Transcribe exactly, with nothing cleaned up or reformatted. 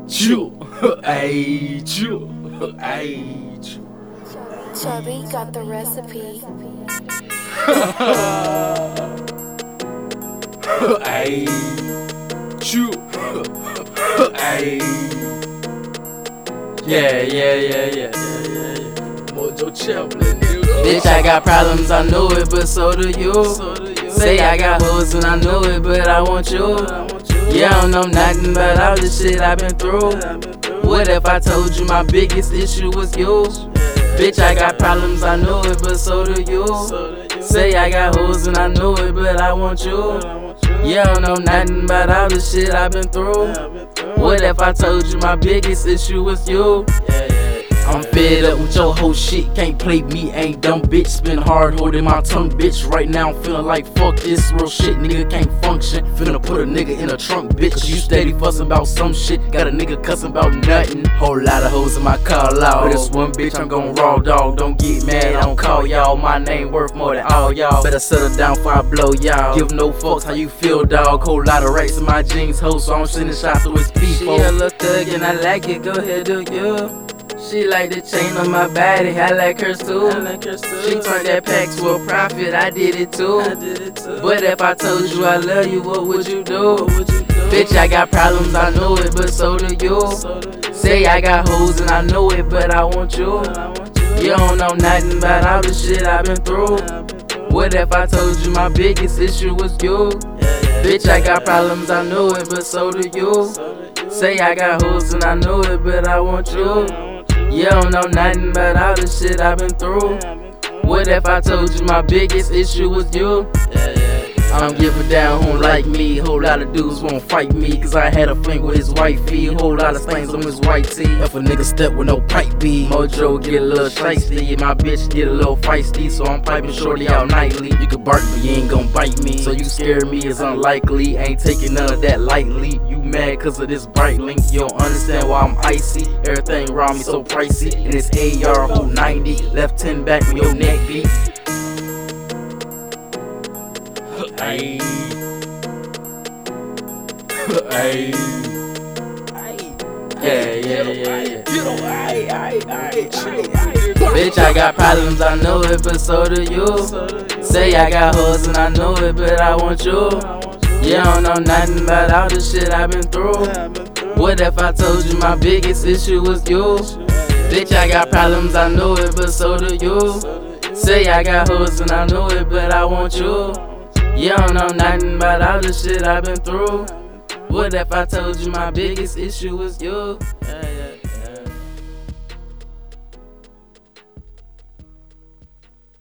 chew, ayy, chew, ayy, chew. Chubby got the recipe. Ayy, chew, ayy. Yeah, yeah, yeah, yeah, yeah, yeah. Mojo Chaplin, nigga. Bitch, I got problems, I know it, but so do you. So do you. Say I got hoes and I know it, but I want you. Yeah, I don't know nothing about all the shit I've been through. What if I told you my biggest issue was you? Bitch, I got problems, I know it, but so do you. Say I got hoes and I know it, but I want you. Yeah, I don't know nothing about all the shit I've been through. What if I told you my biggest issue was you? I'm fed up with your whole shit, can't play me, ain't dumb bitch. Spin hard holding my tongue, bitch. Right now I'm feeling like fuck this real shit, nigga can't function. Finna put a nigga in a trunk, bitch. Cause you steady fussing about some shit, got a nigga cussing about nothing. Whole lot of hoes in my call out, but this one bitch I'm gon' raw dog. Don't get mad, I don't call y'all, my name worth more than all y'all. Better settle down before I blow y'all. Give no fucks how you feel, dog. Whole lot of racks in my jeans, ho, so I'm sending shots to his people. She a little thug and I like it, go ahead do you. She like the chain on my body, I like hers too. I like hers too. She turned that pack to a profit, I did it too. I did it too. But if I told you I love you, what would you do? What would you do? Bitch, I got problems, I know it, but so do you. So do you. Say I got hoes and I know it, but I want you. I want you. You don't know nothing about all the shit I've been through. What if I told you my biggest issue was you? Bitch, I got problems, I know it, but so do you. Say I got hoes and I know it, but I want you. You don't know nothing about all the shit I've been through. What if I told you my biggest issue was you? I don't give a damn who don't like me. Whole lot of dudes won't fight me, cause I had a fling with his wifey. Whole lot of stains on his white tee. If a nigga step with no pipe beat, Mojo get a little shiesty, my bitch get a little feisty. So I'm piping shorty out nightly. You can bark but you ain't gon' bite me, so you scare me is unlikely. Ain't taking none of that lightly. You mad cause of this bright link, you don't understand why I'm icy. Everything around me so pricey, and it's A R whole ninety. Left ten back when your neck beat. Ayy, ayy, yeah, yeah, yeah, yeah. You know, ayy, ayy, ayy, Bitch, I got problems, I know it, but so do you. Say I got hoes and I know it, but I want you. You don't know nothing about all the shit I've been through. What if I told you my biggest issue was you? Bitch, I got problems, I know it, but so do you. Say I got hoes and I know it, but I want you. You don't know nothing about all the shit I've been through. What if I told you my biggest issue was you? Yeah, yeah.